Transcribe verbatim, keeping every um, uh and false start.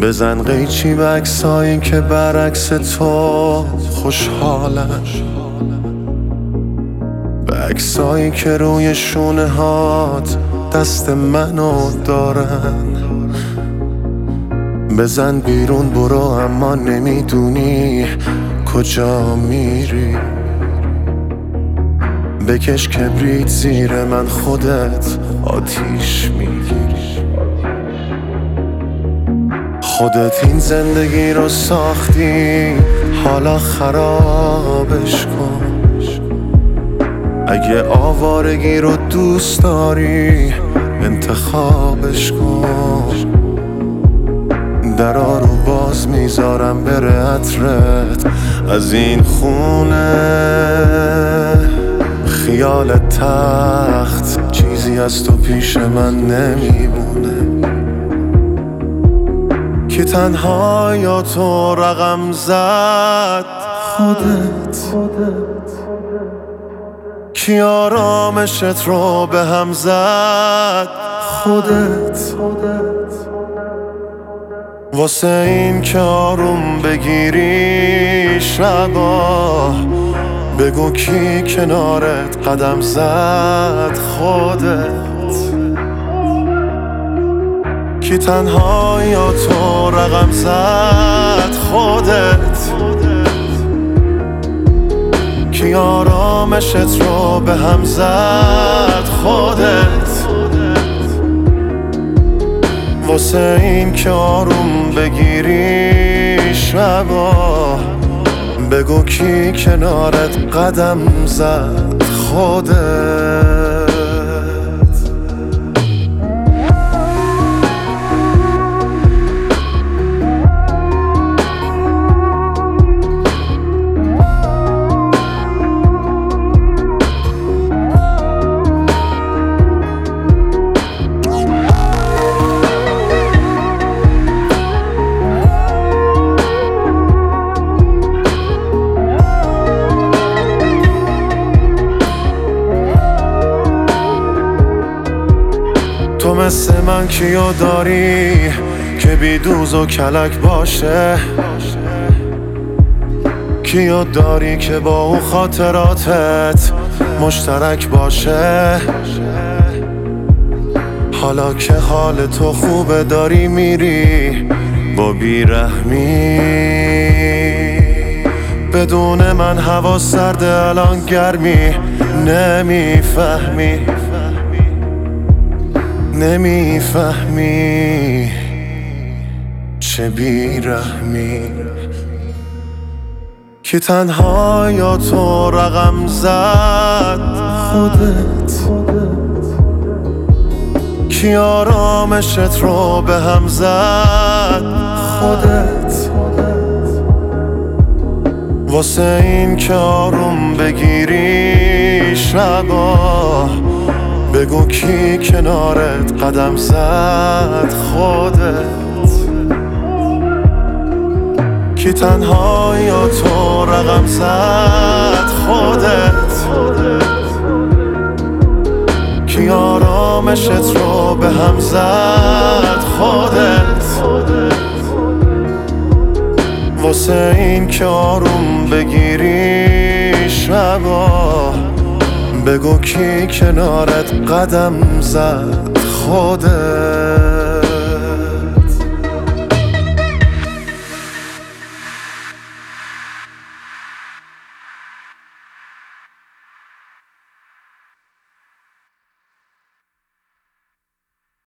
بزن قیچی به عکسایی که برعکس تو خوشحالن، به عکسایی که روی شونه هات دست منو دارن. بزن بیرون برو اما نمیدونی کجا میری. بکش کبریت زیر من خودت آتیش میگیری. خودت این زندگی رو ساختی حالا خرابش کن. اگه آوارگی رو دوست داری انتخابش کن. درا رو باز میذارم بره عطرت از این خونه. خیال تخت چیزی از تو پیش من نمیمونه. کی تنها یا تو رقم زد خودت. کی آرامشت رو به هم زد خودت. واسه این که آروم بگیری شبا بگو کی کنارت قدم زد خودت. کی تنها یا تو رقم زد خودت. کی آرامشت رو به هم زد خودت. واسه این که آروم بگیری شبا بگو کی کنارت قدم زد خودت. تو مثل من کیو داری که بی دوز و کلک باشه؟ کیو داری که با او خاطراتت مشترک باشه؟ حالا که حال تو خوبه داری میری با بیرحمی. بدون من هوا سرده الان گرمی نمیفهمی. نمیفهمی چه بیرحمی. کی تنها یا تو رقم زد خودت. کی آرامشت رو به هم زد خودت. واسه این که آروم بگیری شبا بگو کی کنارت قدم زد خودت. کی تنها یا تو رقم زد خودت. کی آرامشت رو به هم زد خودت. واسه این که آروم بگیری شبا بگو کی کنارت قدم زد خودت.